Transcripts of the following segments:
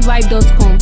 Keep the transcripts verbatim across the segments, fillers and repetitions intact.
vibe dot com.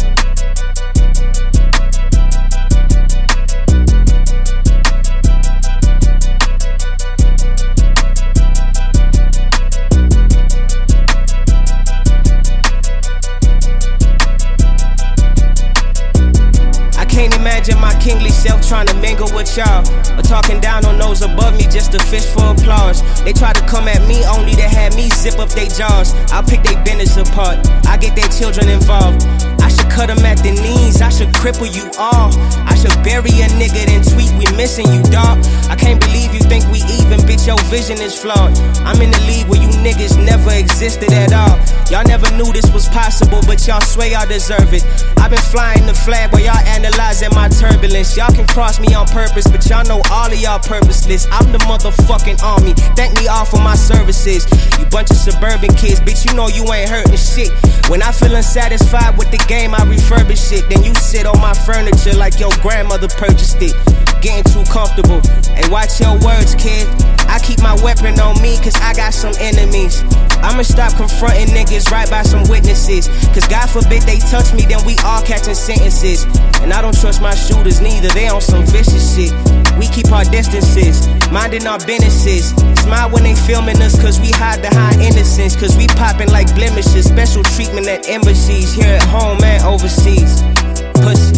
Can't imagine my kingly self trying to mingle with y'all, or talking down on those above me just to fish for applause. They try to come at me only to have me zip up their jaws. I'll pick their business apart, I get their children involved. I should cut them at the knees, I should cripple you all. I should bury a nigga then tweet we missing you, dawg. I can't believe you think we even, bitch, your vision is flawed. I'm in the league where you niggas never existed at all. Y'all never knew this was possible, but y'all swear y'all deserve it. I've been flying the flag while y'all analyzing my turbulence. Y'all can cross me on purpose, but y'all know all of y'all purposeless. I'm the motherfucking army, thank me all for my services. You bunch of suburban kids, bitch, you know you ain't hurting shit. When I feel unsatisfied with the game, I refurbish it. Then you sit on my furniture like your grandmother purchased it. Getting too comfortable, hey, watch your words, kid. I keep my weapon on me, cause I got some enemies. I'ma stop confronting niggas right by some witnesses, cause God forbid they touch me, then we all catching sentences. And I don't trust my shooters neither, they on some vicious shit. We keep our distances, minding our businesses. Smile when they filming us, cause we hide behind innocence. Cause we popping like blemishes, special treatment at embassies, here at home and overseas. Pussy.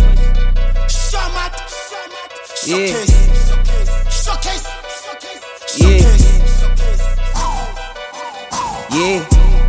Yeah. Yeah. Yeah.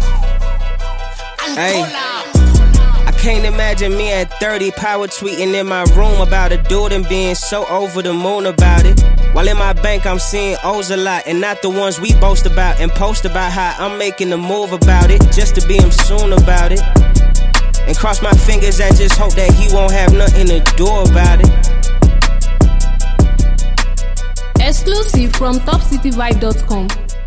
Hey. I can't imagine me at thirty power tweeting in my room about a dude and being so over the moon about it. While in my bank I'm seeing O's a lot, and not the ones we boast about and post about how I'm making a move about it, just to be him soon about it. And cross my fingers and just hope that he won't have nothing to do about it. Exclusive from top city vibe dot com.